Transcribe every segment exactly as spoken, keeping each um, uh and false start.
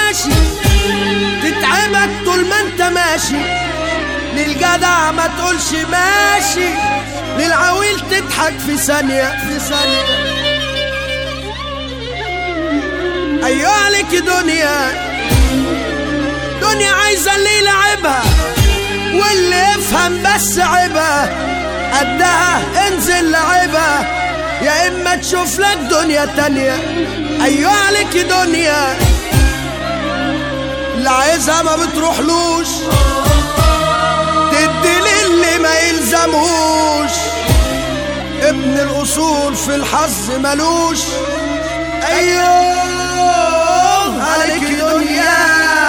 ماشي، تتعبك طول ما انت ماشي. للجدع ما تقولش ماشي، للعويل تضحك في ثانية في ثانية. أيوة عليك دنيا، دنيا عايزة اللي يلعبها واللي يفهم بس عيبها. قدها انزل لعبها يا إما تشوف لك دنيا تانية. أيوة عليك دنيا، اللي عايزها ما بتروحلوش، تدي للي ما يلزمهوش. ابن الأصول في الحظ ملوش. أيوه عليك دنيا،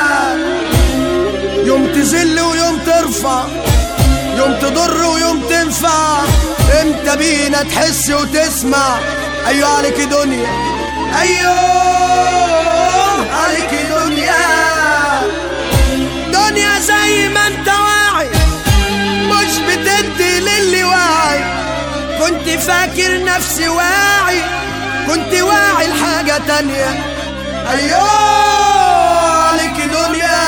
يوم تزل ويوم ترفع، يوم تضر ويوم تنفع. امتى بينا تحس وتسمع؟ أيوه عليك دنيا، أيوه عليك دنيا. دنيا زي ما انت واعي مش بتدي للي واعي. كنت فاكر نفسي واعي، كنت واعي لحاجة تانية. أيوه عليك دنيا،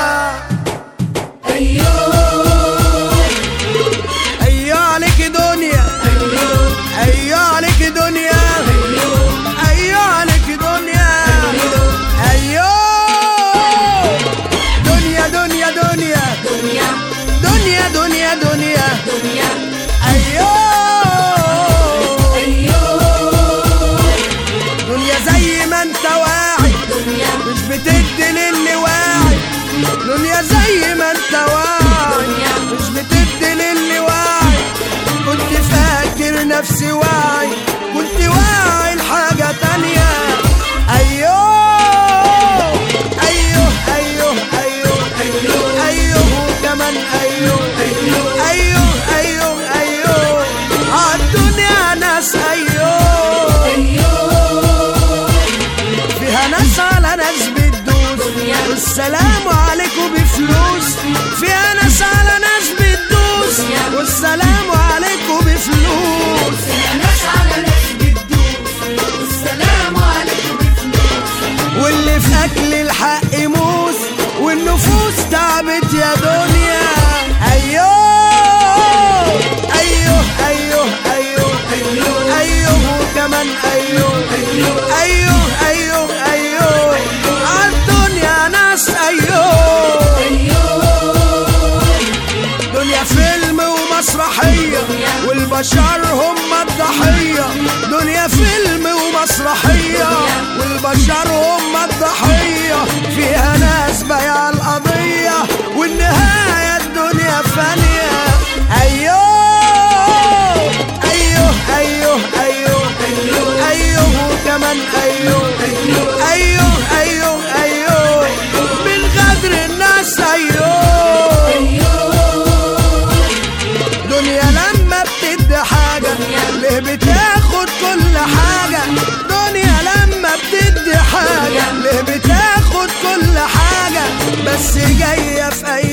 أيوه عليك دنيا، أيوه عليك دنيا، أيوه عليك دنيا. أيوه دنيا دنيا دنيا دنيا دنيا دنيا دنيا. أيوه دنيا زي ما انت واعي مش بتدي للي واعي. دنيا زي ما انت واعي مش بتدي للي واعي. كنت فاكر نفسي واعي، كنت واعي لحاجة تانية. أيوه أيوه أيوه أيوه أيوه أيوه كمان أيوه أيوه أيوه أيوه عالدنيا ناس. أيوه فيها ناس على ناس بتدوس، والسلام عليكم بفلوس. فيها ناس على ناس بتدوس، والسلام عليكم بفلوس. فيها ناس على ناس بتدوس، والسلام عليكم بفلوس. واللي في أكل الحق موس، والنفوس تعبت يا دنيا. أيوه أيوه أيوه أيوه أيوه أيوه كمان أيوه أيوه أيوه أيوه عالدنيا ناس. أيوه دنيا فيلم ومسرحية، والبشر هم الضحية. دنيا فيلم ومسرحية، والبشر هم الضحية. فيها ناس بايعة القضية، والنهاية الدنيا فانية. أيوه أيوه أيوه أيوه أيوه كمان أيوه أيوه أيوه أيوه من غدر الناس. أيوه دنيا لما بتدي حاجة ليه بتاخد كل حاجة. دنيا لما بتدي حاجة ليه بتاخد كل حاجة. بس جاية في أي